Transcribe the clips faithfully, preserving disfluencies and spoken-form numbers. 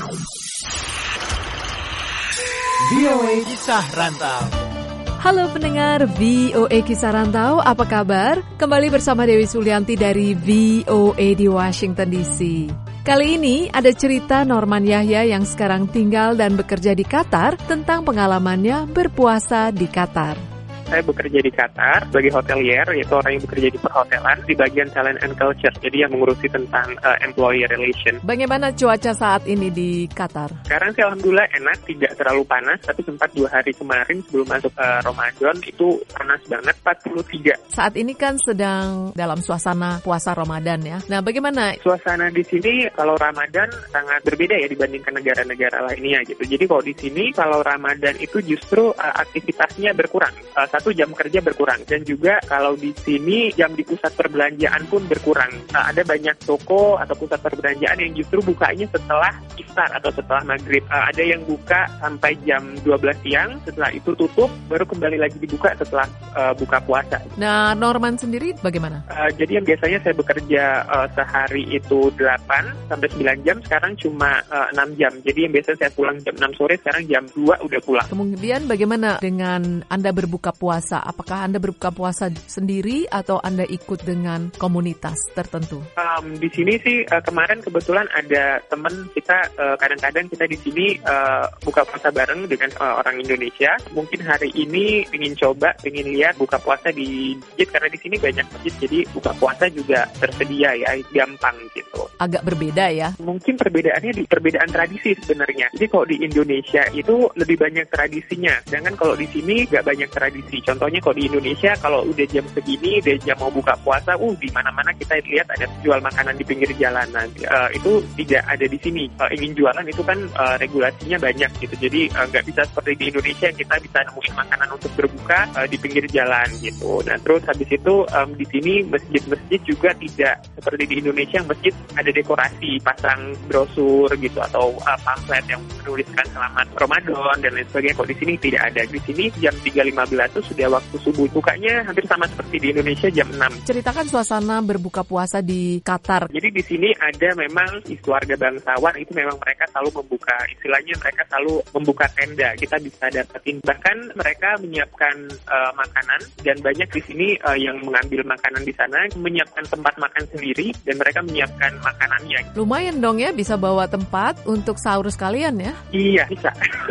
V O A Kisah Rantau. Halo pendengar V O A Kisah Rantau, apa kabar? Kembali bersama Dewi Sulianti dari V O A di Washington D C. Kali ini ada cerita Norman Yahya yang sekarang tinggal dan bekerja di Qatar tentang pengalamannya berpuasa di Qatar. Saya bekerja di Qatar sebagai hotelier, yaitu orang yang bekerja di perhotelan di bagian talent and culture, jadi yang mengurusi tentang uh, employee relation. Bagaimana cuaca saat ini di Qatar? Sekarang sih alhamdulillah enak, tidak terlalu panas, tapi sempat dua hari kemarin sebelum masuk uh, Ramadan itu panas banget, empat puluh tiga. Saat ini kan sedang dalam suasana puasa Ramadan ya. Nah, bagaimana? Suasana di sini kalau Ramadan sangat berbeda ya dibandingkan negara-negara lainnya gitu. Jadi kalau di sini kalau Ramadan itu justru uh, aktivitasnya berkurang. Uh, satu jam kerja berkurang, dan juga kalau di sini jam di pusat perbelanjaan pun berkurang. Nah, ada banyak toko atau pusat perbelanjaan yang justru bukanya setelah iftar atau setelah maghrib. Uh, ada yang buka sampai jam dua belas siang, setelah itu tutup, baru kembali lagi dibuka setelah uh, buka puasa. Nah, Norman sendiri bagaimana? Uh, jadi yang biasanya saya bekerja uh, sehari itu delapan sampai sembilan jam, sekarang cuma uh, enam jam. Jadi yang biasanya saya pulang jam enam sore, sekarang jam dua udah pulang. Kemudian bagaimana dengan Anda berbuka puasa? Apakah Anda berbuka puasa sendiri atau Anda ikut dengan komunitas tertentu? Um, di sini sih uh, kemarin kebetulan ada teman kita, uh, kadang-kadang kita di sini uh, buka puasa bareng dengan uh, orang Indonesia. Mungkin hari ini ingin coba, ingin lihat buka puasa di masjid, karena di sini banyak masjid, jadi buka puasa juga tersedia ya, gampang gitu. Agak berbeda ya? Mungkin perbedaannya di perbedaan tradisi sebenarnya. Jadi kalau di Indonesia itu lebih banyak tradisinya, sedangkan kalau di sini nggak banyak tradisi. Contohnya kalau di Indonesia, kalau udah jam segini, udah jam mau buka puasa, uh di mana-mana kita lihat ada jual makanan di pinggir jalanan. Uh, itu tidak ada di sini. Uh, ingin jualan itu kan uh, regulasinya banyak gitu. Jadi nggak uh, bisa seperti di Indonesia kita bisa nemuin makanan untuk berbuka uh, di pinggir jalan gitu. Dan terus habis itu um, di sini masjid-masjid juga tidak seperti di Indonesia, masjid ada dekorasi, pasang brosur gitu atau uh, pamflet yang menuliskan selamat Ramadan dan lain sebagainya. Kok di sini tidak ada. Di sini jam tiga lima belas itu sudah waktu subuh. Bukanya hampir sama seperti di Indonesia jam enam. Ceritakan suasana berbuka puasa di Qatar. Jadi di sini ada memang keluarga bangsawan, itu memang mereka selalu membuka, istilahnya mereka selalu membuka tenda. Kita bisa dapetin, bahkan mereka menyiapkan uh, makanan, dan banyak di sini uh, yang mengambil makanan di sana, menyiapkan tempat makan sendiri, dan mereka menyiapkan makanannya. Lumayan dong ya, bisa bawa tempat untuk sahur sekalian ya? Iya, bisa.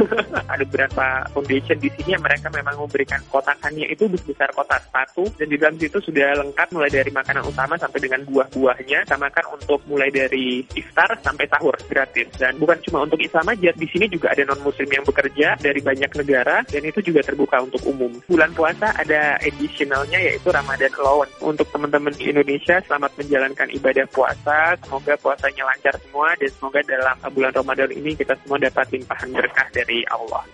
Ada beberapa foundation di sini yang mereka memang memberikan kotakannya itu besar kotak sepatu, dan di dalam situ sudah lengkap mulai dari makanan utama sampai dengan buah-buahnya, sama kan untuk mulai dari iftar sampai sahur gratis. Dan bukan cuma untuk Islam aja, di sini juga ada non-muslim yang bekerja dari banyak negara, dan itu juga terbuka untuk umum. Bulan puasa ada additionalnya, yaitu Ramadan Allowance. Untuk teman-teman di Indonesia, selamat menjalankan ibadah puasa, semoga puasanya lancar semua, dan semoga dalam bulan Ramadan ini kita semua dapat limpahan berkah dari Allah.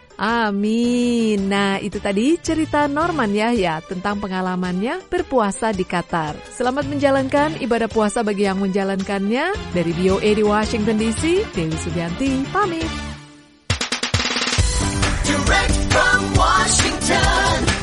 Amin. Nah, itu tadi cerita Norman Yahya tentang pengalamannya berpuasa di Qatar. Selamat menjalankan ibadah puasa bagi yang menjalankannya. Dari V O A di Washington D C, Dewi Sulianti pamit. Direct from Washington.